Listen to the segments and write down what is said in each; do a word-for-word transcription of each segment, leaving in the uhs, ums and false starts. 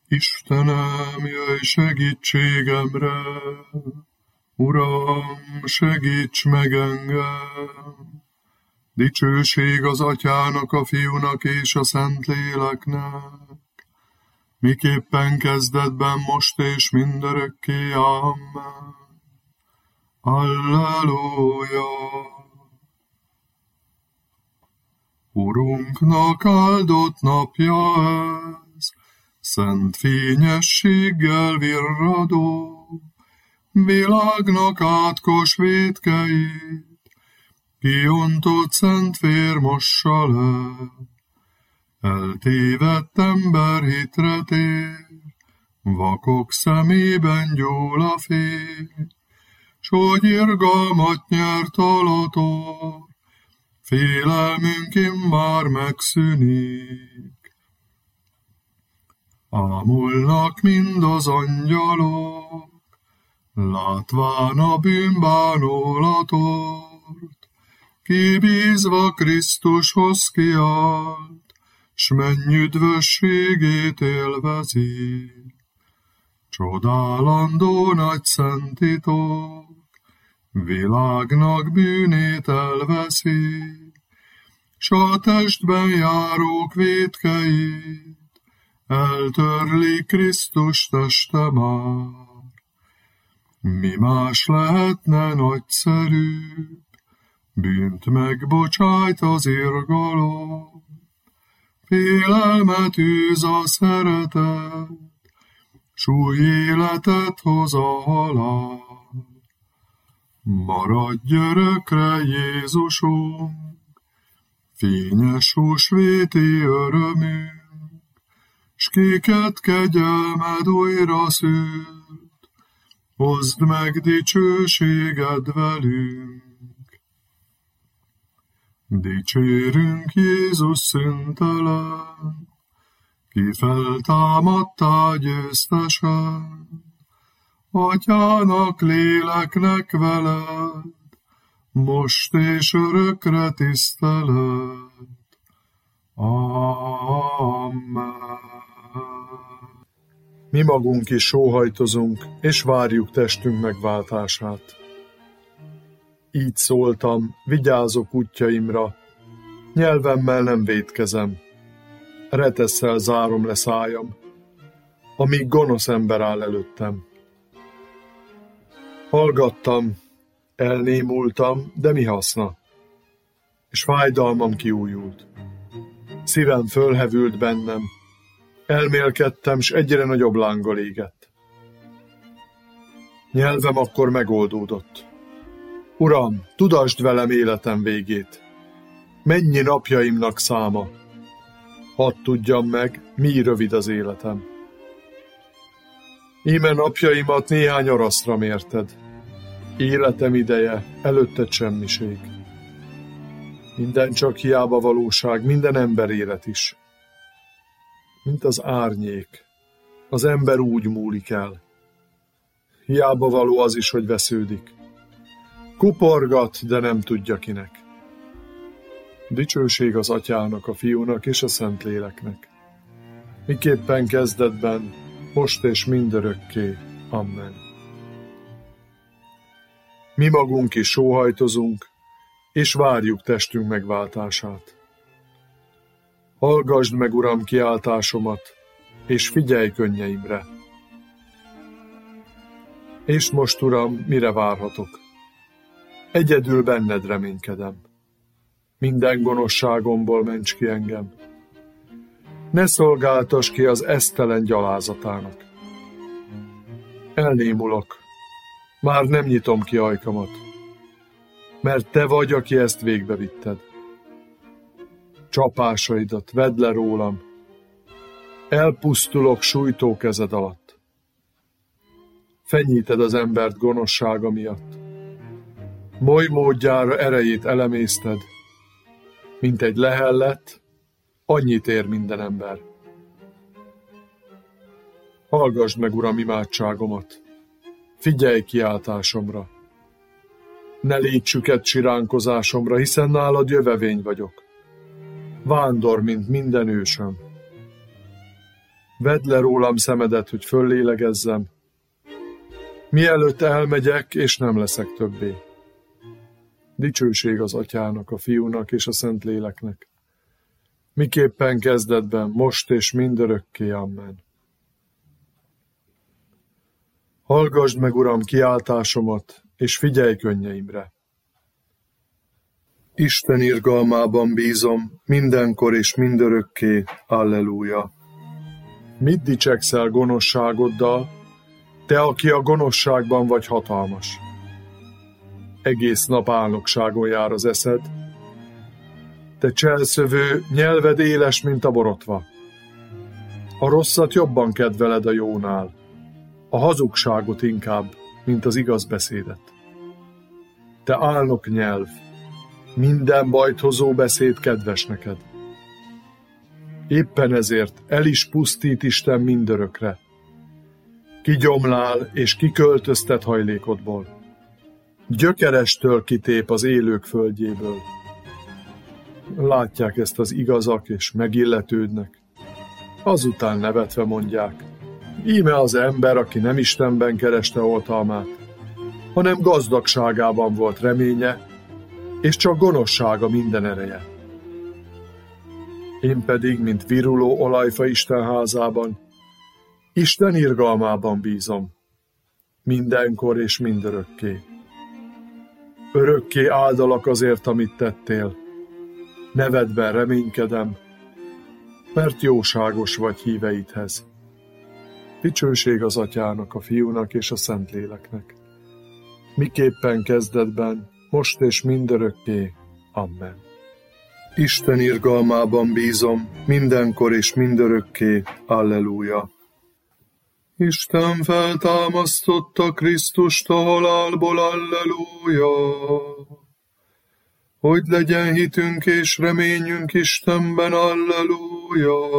Istenem, jöjj segítségemre, Uram, segíts meg engem! Dicsőség az Atyának, a Fiúnak és a Szentléleknek, miképpen kezdetben, most és mindörökké. Amen. Alleluja! Urunknak áldott napja ez, szent fényességgel virradó, világnak átkos vétkeit, kiontott szent vér mossa le. Eltévedt ember hitre tér, vakok szemében gyúl a fény, s hogy irgalmat nyert alator, félelmünk immár megszűnik. Ámulnak mind az angyalok, látván a bűnbánulatort, kibízva Krisztushoz kiált, s mennyüdvösségét élvezi. Csodálandó nagy szent titok, világnak bűnét elveszi, s a testben járók vétkeit eltörli Krisztus teste már. Mi más lehetne nagyszerűbb, bűnt megbocsájt az irgalom, félelmet űz a szeretet, s új életet hoz a halál. Maradj örökre, Jézusunk, fényes húsvéti örömünk, s kiket kegyelmed újra szült, hozd meg dicsőséged velünk. Dicsérünk Jézus szüntelen, ki feltámadtál győztesen, Atyának, léleknek veled, most és örökre tisztelet. Amen. Mi magunk is sóhajtozunk, és várjuk testünk megváltását. Így szóltam, vigyázok útjaimra, nyelvemmel nem vétkezem, retesszel zárom le szájam, amíg gonosz ember áll előttem. Hallgattam, elnémultam, de mi haszna? És fájdalmam kiújult. Szívem fölhevült bennem, elmélkedtem, s egyre nagyobb lánggal égett. Nyelvem akkor megoldódott. Uram, tudasd velem életem végét. Mennyi napjaimnak száma? Hadd tudjam meg, mi rövid az életem. Íme napjaimat néhány araszra mérted. Életem ideje, előtted semmiség. Minden csak hiába valóság, minden ember élet is. Mint az árnyék, az ember úgy múlik el. Hiába való az is, hogy vesződik. Kuporgat, de nem tudja kinek. Dicsőség az Atyának, a Fiúnak és a Szentléleknek. Miképpen kezdetben, most és mindörökké. Amen. Mi magunk is sóhajtozunk, és várjuk testünk megváltását. Hallgasd meg, Uram, kiáltásomat, és figyelj könnyeimre. És most, Uram, mire várhatok? Egyedül benned reménykedem. Minden gonoszságomból ments ki engem. Ne szolgáltass ki az esztelen gyalázatának. Elnémulok, már nem nyitom ki ajkamat, mert te vagy, aki ezt végbevitted. Csapásaidat vedd le rólam, elpusztulok sújtó kezed alatt. Fenyíted az embert gonoszsága miatt, moly módjára erejét elemészted, mint egy lehellet, annyit ér minden ember. Hallgasd meg, Uram, imádságomat, figyelj kiáltásomra. Ne légy süket siránkozásomra, hiszen nálad jövevény vagyok. Vándor, mint minden ősöm. Vedd le rólam szemedet, hogy föllélegezzem, mielőtt elmegyek, és nem leszek többé. Dicsőség az Atyának, a Fiúnak és a Szentléleknek, miképpen kezdetben, most és mindörökké. Amen. Hallgasd meg, Uram, kiáltásomat, és figyelj könnyeimre. Isten irgalmában bízom, mindenkor és mindörökké. Alleluja. Mit dicsekszel gonoszságoddal, te, aki a gonoszságban vagy hatalmas? Egész nap álnokságon jár az eszed, te cselszövő, nyelved éles, mint a borotva. A rosszat jobban kedveled a jónál, a hazugságot inkább, mint az igaz beszédet. Te álnok nyelv, minden bajt hozó beszéd kedves neked. Éppen ezért el is pusztít Isten mindörökre. Kigyomlál és kiköltöztet hajlékodból. Gyökerestől kitép az élők földjéből. Látják ezt az igazak, és megilletődnek. Azután nevetve mondják, íme az ember, aki nem Istenben kereste oltalmát, hanem gazdagságában volt reménye, és csak gonoszsága minden ereje. Én pedig, mint viruló olajfa Isten házában, Isten irgalmában bízom, mindenkor és mindörökké. Örökké áldalak azért, amit tettél, nevedben reménykedem, mert jóságos vagy híveidhez. Dicsőség az Atyának, a Fiúnak és a Szentléleknek, miképpen kezdetben, most és mindörökké. Amen. Isten irgalmában bízom, mindenkor és mindörökké. Alleluja. Isten feltámasztotta Krisztust a halálból, alleluja. Hogy legyen hitünk és reményünk Istenben, alleluja.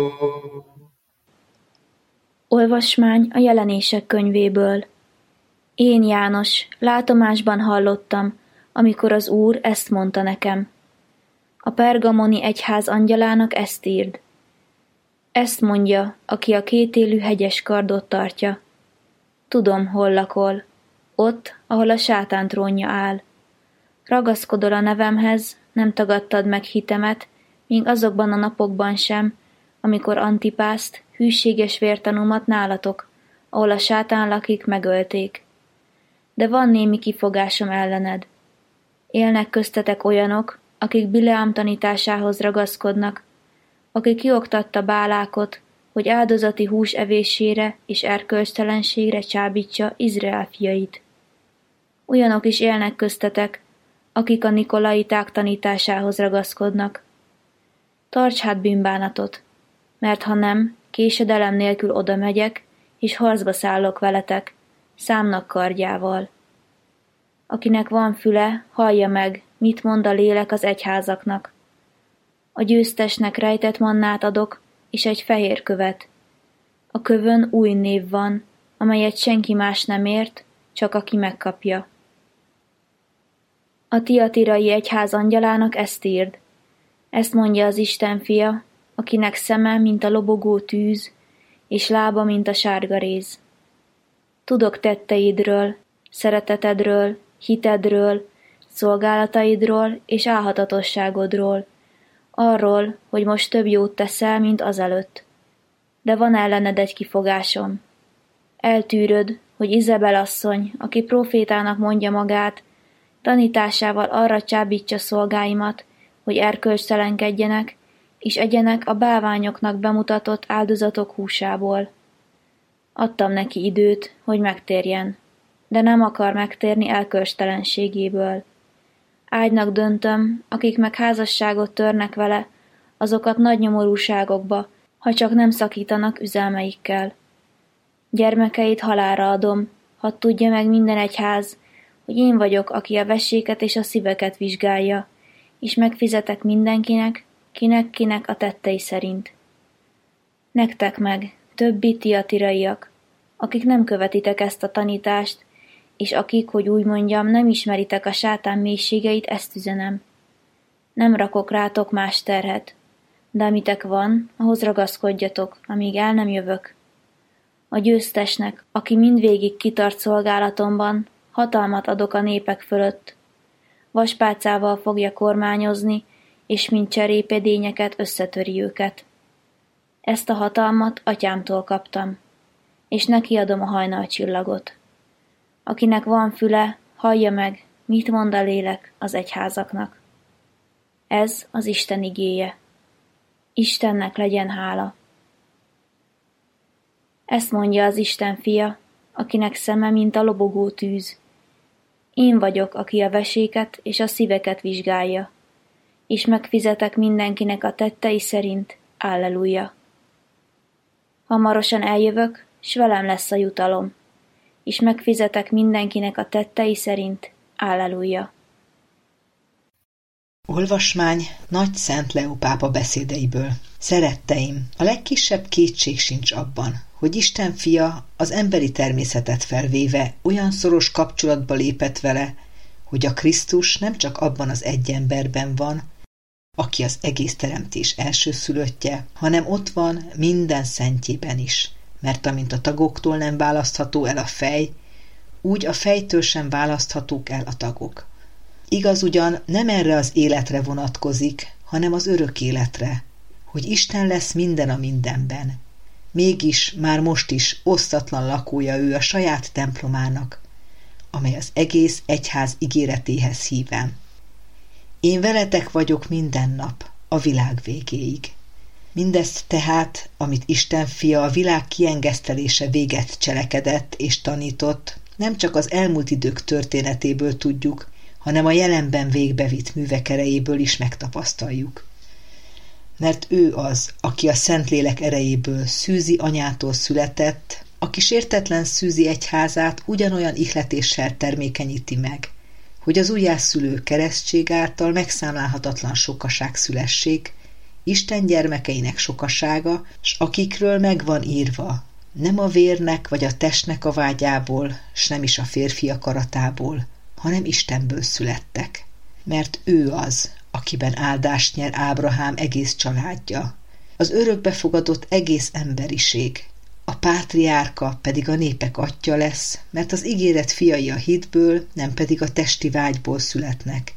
Olvasmány a Jelenések könyvéből. Én, János, látomásban hallottam, amikor az Úr ezt mondta nekem. A pergamoni egyház angyalának ezt írd. Ezt mondja, aki a kétélű hegyes kardot tartja. Tudom, hol lakol, ott, ahol a sátán trónja áll. Ragaszkodol a nevemhez, nem tagadtad meg hitemet, míg azokban a napokban sem, amikor Antipászt, hűséges vértanúmat nálatok, ahol a sátán lakik, megölték. De van némi kifogásom ellened. Élnek köztetek olyanok, akik Bileám tanításához ragaszkodnak, aki kioktatta Bálákot, hogy áldozati hús evésére és erkölcstelenségre csábítsa Izrael fiait. Olyanok is élnek köztetek, akik a nikolaiták tanításához ragaszkodnak. Tarts hát bűnbánatot, mert ha nem, késedelem nélkül oda megyek, és harcba szállok veletek, számnak kardjával. Akinek van füle, hallja meg, mit mond a lélek az egyházaknak. A győztesnek rejtett mannát adok, és egy fehér követ. A kövön új név van, amelyet senki más nem ért, csak aki megkapja. A tiatirai egyház angyalának ezt írd. Ezt mondja az Isten fia, akinek szeme, mint a lobogó tűz, és lába, mint a sárga réz. Tudok tetteidről, szeretetedről, hitedről, szolgálataidról és álhatatosságodról, arról, hogy most több jót teszel, mint azelőtt. De van ellened egy kifogásom. Eltűröd, hogy Izabel asszony, aki profétának mondja magát, tanításával arra csábítsa szolgáimat, hogy erkölcstelenkedjenek, és egyenek a bálványoknak bemutatott áldozatok húsából. Adtam neki időt, hogy megtérjen, de nem akar megtérni elkölcstelenségéből. Ágynak döntöm, akik meg házasságot törnek vele, azokat nagy nyomorúságokba, ha csak nem szakítanak üzelmeikkel. Gyermekeit halálra adom, hadd tudja meg minden egyház, hogy én vagyok, aki a veséket és a szíveket vizsgálja, és megfizetek mindenkinek, kinek-kinek a tettei szerint. Nektek meg, többi tiatiraiak, akik nem követitek ezt a tanítást, és akik, hogy úgy mondjam, nem ismeritek a sátán mélységeit, ezt üzenem. Nem rakok rátok más terhet. de amitek van, ahhoz ragaszkodjatok, amíg el nem jövök. A győztesnek, aki mindvégig kitart szolgálatomban, hatalmat adok a népek fölött. Vaspálcával fogja kormányozni, és mint cserépedényeket összetöri őket. Ezt a hatalmat atyámtól kaptam, és neki adom a hajnalcsillagot. Akinek van füle, hallja meg, mit mond a lélek az egyházaknak. Ez az Isten igéje. Istennek legyen hála. Ezt mondja az Isten fia, akinek szeme, mint a lobogó tűz. Én vagyok, aki a veséket és a szíveket vizsgálja, és megfizetek mindenkinek a tettei szerint. Alleluja. Hamarosan eljövök, s velem lesz a jutalom, és megfizetek mindenkinek a tettei szerint. Alleluja. Olvasmány Nagy Szent Leó pápa beszédeiből. Szeretteim, a legkisebb kétség sincs abban, hogy Isten fia az emberi természetet felvéve olyan szoros kapcsolatba lépett vele, hogy a Krisztus nem csak abban az egy emberben van, aki az egész teremtés elsőszülöttje, hanem ott van minden szentjében is, mert amint a tagoktól nem választható el a fej, úgy a fejtől sem választhatók el a tagok. Igaz ugyan nem erre az életre vonatkozik, hanem az örök életre, hogy Isten lesz minden a mindenben. Mégis már most is osztatlan lakója ő a saját templomának, amely az egész egyház ígéretéhez hívem. Én veletek vagyok minden nap, a világ végéig. Mindezt tehát, amit Isten fia a világ kiengesztelése véget cselekedett és tanított, nem csak az elmúlt idők történetéből tudjuk, hanem a jelenben végbevitt művek erejéből is megtapasztaljuk. Mert ő az, aki a Szentlélek erejéből szűzi anyától született, aki sértetlen szűzi egyházát ugyanolyan ihletéssel termékenyíti meg, hogy az újjászülő keresztség által megszámlálhatatlan sokaság szülessék, Isten gyermekeinek sokasága, s akikről meg van írva, nem a vérnek vagy a testnek a vágyából, s nem is a férfi akaratából, hanem Istenből születtek. Mert ő az, akiben áldást nyer Ábrahám egész családja, az örökbefogadott egész emberiség, a pátriárka pedig a népek atyja lesz, mert az ígéret fiai a hitből, nem pedig a testi vágyból születnek.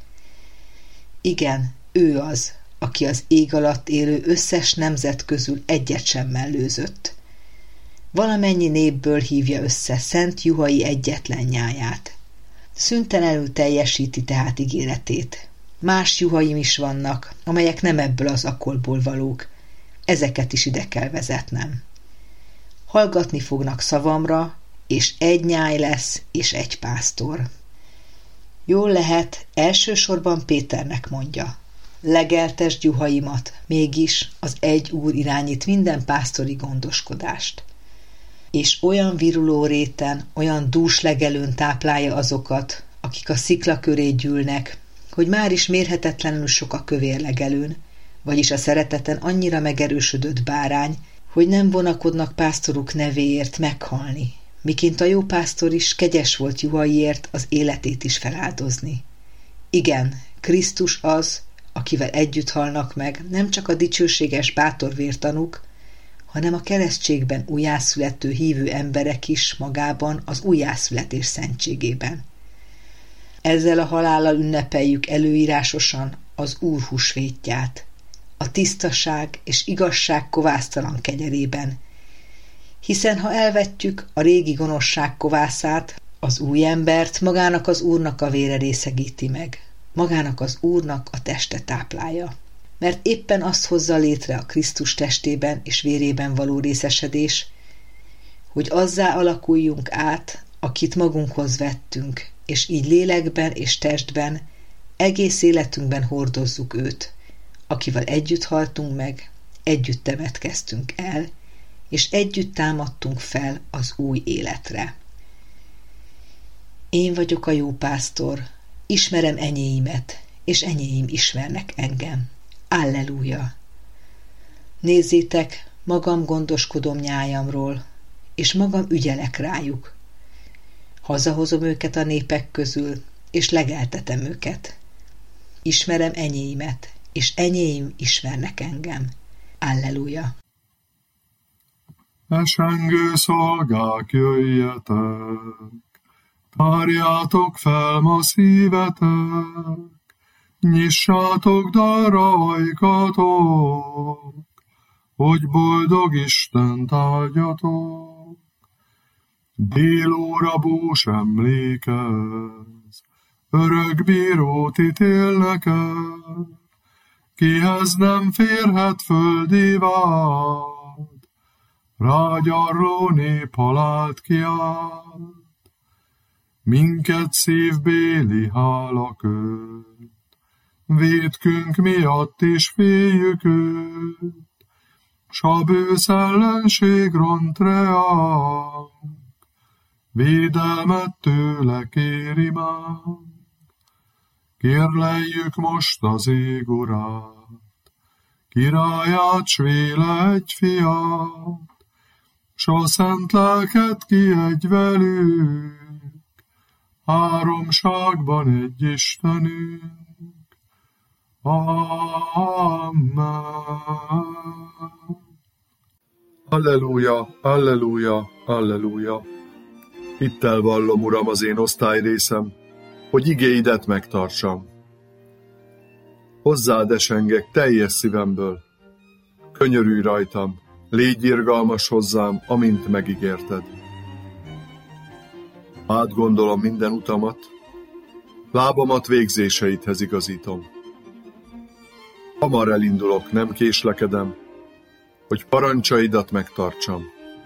Igen, ő az, aki az ég alatt élő összes nemzet közül egyet sem mellőzött. Valamennyi népből hívja össze szent juhai egyetlen nyáját. Szüntelenül teljesíti tehát ígéretét. Más juhaim is vannak, amelyek nem ebből az akolból valók. Ezeket is ide kell vezetnem. Hallgatni fognak szavamra, és egy nyáj lesz, és egy pásztor. Jól lehet, elsősorban Péternek mondja. Legeltesd juhaimat, mégis az egy Úr irányít minden pásztori gondoskodást. És olyan viruló réten, olyan dús legelőn táplálja azokat, akik a szikla köré gyűlnek, hogy már is mérhetetlenül sok a kövér legelőn, vagyis a szereteten annyira megerősödött bárány, hogy nem vonakodnak pásztoruk nevéért meghalni, miként a jó pásztor is kegyes volt juhaiért az életét is feláldozni. Igen, Krisztus az, akivel együtt halnak meg nem csak a dicsőséges bátor vértanúk, hanem a keresztségben újjászülető hívő emberek is magában az újjászületés szentségében. Ezzel a halállal ünnepeljük előírásosan az Úr húsvétját, a tisztaság és igazság kovásztalan kegyelében, hiszen ha elvetjük a régi gonoszság kovászát, az új embert magának az Úrnak a vére részegíti meg, magának az Úrnak a teste táplálja. Mert éppen azt hozza létre a Krisztus testében és vérében való részesedés, hogy azzá alakuljunk át, akit magunkhoz vettünk, és így lélekben és testben, egész életünkben hordozzuk őt, akivel együtt haltunk meg, együtt temetkeztünk el, és együtt támadtunk fel az új életre. Én vagyok a jó pásztor, ismerem enyéimet, és enyéim ismernek engem. Alleluja! Nézzétek, magam gondoskodom nyájamról, és magam ügyelek rájuk. Hazahozom őket a népek közül, és legeltetem őket. Ismerem enyéimet, és enyéim ismernek engem. Alleluja! Esengő szolgák, jöjjetek, tárjátok fel ma szívetek, nyissátok darra ajkatok, hogy boldog Istent áldjatok. Délóra bús emlékez, örök bírót ítél neked, kihez nem férhet földi vád, rágyarló nép halált kiált. Minket szívbéli hála köt, vétkünk miatt is féljük őt, s a bősz ellenség ront reánk, védelmet tőle kéri már. Kérleljük most az ég urát, királyát, s véle egy fiát, s a szent lelket kiadj velük, háromságban egy Istenünk. Amen. Alleluja, alleluja, alleluja. Hittel vallom, Uram, az én osztályrészem, hogy igéidet megtartsam. Hozzád esengek teljes szívemből. Könyörülj rajtam, légy irgalmas hozzám, amint megígérted. Átgondolom minden utamat, lábamat végzéseidhez igazítom. Hamar elindulok, nem késlekedem, hogy parancsaidat megtartsam.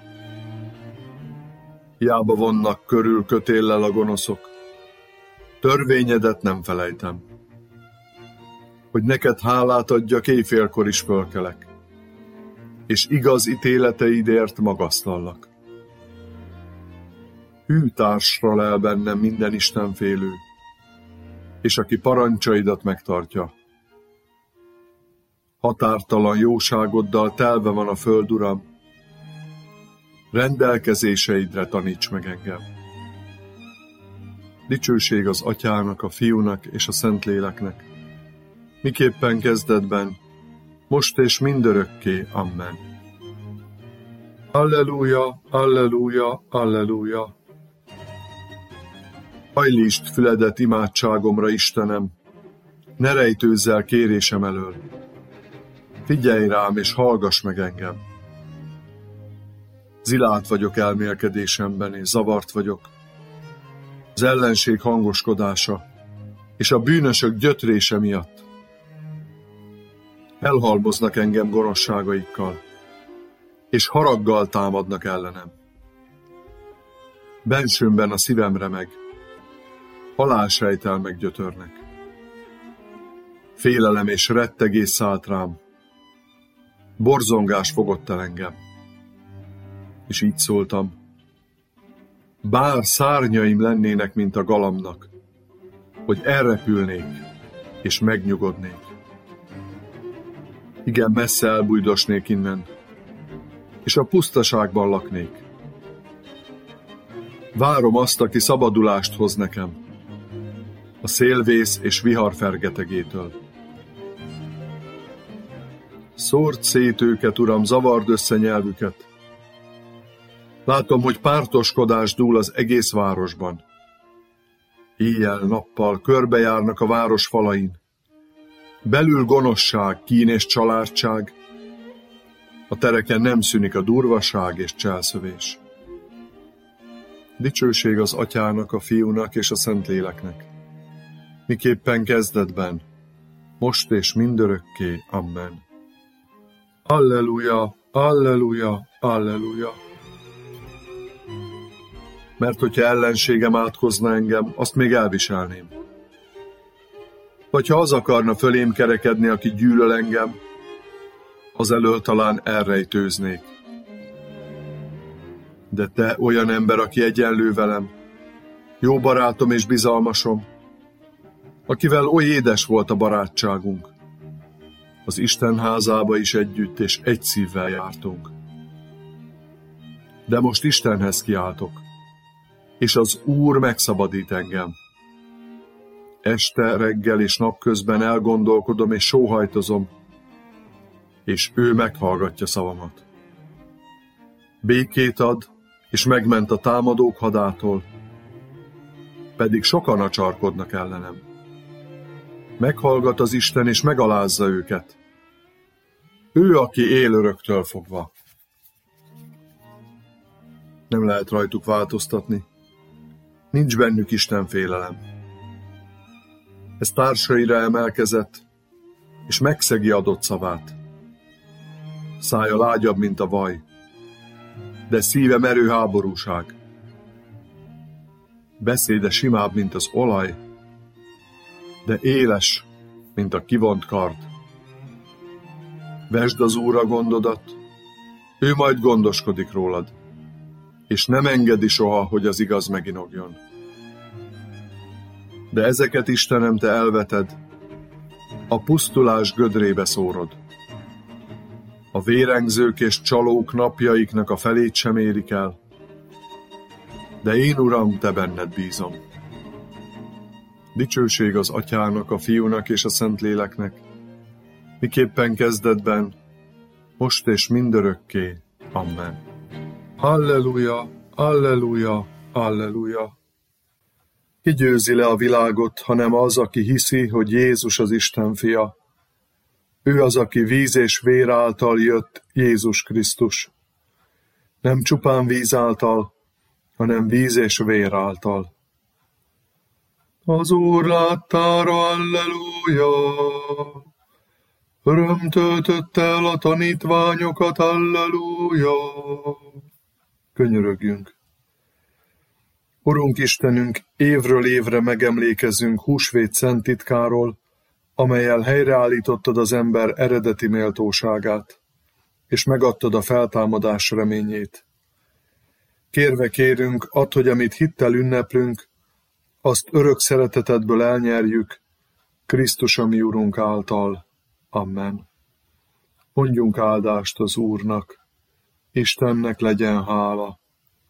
Hiába vonnak körül kötéllel a gonoszok, törvényedet nem felejtem. Hogy neked hálát adjak, éjfélkor is fölkelek, és igaz ítéleteidért magasztallak. Hű társra lel bennem minden istenfélő, és aki parancsaidat megtartja. Határtalan jóságoddal telve van a föld, Uram, rendelkezéseidre taníts meg engem. Dicsőség az Atyának, a Fiúnak és a Szentléleknek, miképpen kezdetben, most és mindörökké. Amen. Alleluja, alleluja, alleluja. Hajlítsd füledet imádságomra, Istenem, ne rejtőzz el kérésem elől. Figyelj rám, és hallgass meg engem. Zilált vagyok elmélkedésemben, és zavart vagyok. Az ellenség hangoskodása, és a bűnösök gyötrése miatt. Elhalmoznak engem gonoszságaikkal, és haraggal támadnak ellenem. Bensőmben a szívem remeg, halálsejtelmek gyötörnek. Félelem és rettegés szállt rám, borzongás fogott el engem. És így szóltam, bár szárnyaim lennének, mint a galambnak, hogy elrepülnék és megnyugodnék. Igen, messze elbújdosnék innen, és a pusztaságban laknék. Várom azt, aki szabadulást hoz nekem, a szélvész és vihar fergetegétől. Szórd szét őket, Uram, zavard össze nyelvüket. Látom, hogy pártoskodás dúl az egész városban. Éjjel-nappal körbejárnak a város falain. Belül gonoszság, kín és családság. A tereken nem szűnik a durvaság és cselszövés. Dicsőség az Atyának, a Fiúnak és a Szentléleknek, miképpen kezdetben, most és mindörökké. Amen. Alleluja, alleluja, alleluja. Mert hogyha ellenségem átkozna engem, azt még elviselném. Vagy ha az akarna fölém kerekedni, aki gyűlöl engem, az elől talán elrejtőznék. De te olyan ember, aki egyenlő velem, jó barátom és bizalmasom, akivel oly édes volt a barátságunk, az Isten házába is együtt és egy szívvel jártunk. De most Istenhez kiáltok, és az Úr megszabadít engem. Este, reggel és napközben elgondolkodom és sóhajtozom, és ő meghallgatja szavamat. Békét ad, és megment a támadók hadától, pedig sokan acsarkodnak ellenem. Meghallgat az Isten, és megalázza őket. Ő, aki él öröktől fogva. Nem lehet rajtuk változtatni. Nincs bennük Isten félelem. Ez társaira emelkezett, és megszegi adott szavát. Szája lágyabb, mint a vaj, de szíve merő háborúság. Beszéde simább, mint az olaj, de éles, mint a kivont kard. Vesd az Úrra gondodat, ő majd gondoskodik rólad, és nem engedi soha, hogy az igaz meginogjon. De ezeket, Istenem, te elveted, a pusztulás gödrébe szórod. A vérengzők és csalók napjaiknak a felét sem érik el, de én, Uram, te benned bízom. Dicsőség az Atyának, a Fiúnak és a Szentléleknek, miképpen kezdetben, most és mindörökké. Amen. Halleluja, halleluja, halleluja. Ki győzi le a világot, hanem az, aki hiszi, hogy Jézus az Isten fia. Ő az, aki víz és vér által jött, Jézus Krisztus. Nem csupán víz által, hanem víz és vér által. Az Úr láttára, halleluja! Öröm töltötte el a tanítványokat, halleluja! Könyörögjünk! Urunk Istenünk, évről évre megemlékezünk húsvét szent titkáról, amellyel helyreállítottad az ember eredeti méltóságát, és megadtad a feltámadás reményét. Kérve kérünk, add, hogy amit hittel ünneplünk, azt örök szeretetedből elnyerjük, Krisztus a mi Urunk által. Amen. Mondjunk áldást az Úrnak, Istennek legyen hála.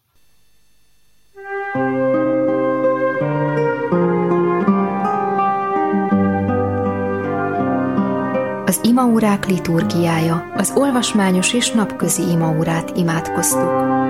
Az imaórák liturgiája, az olvasmányos és napközi imaórát imádkoztuk.